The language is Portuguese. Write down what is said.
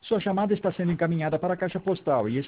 Sua chamada está sendo encaminhada para a caixa postal e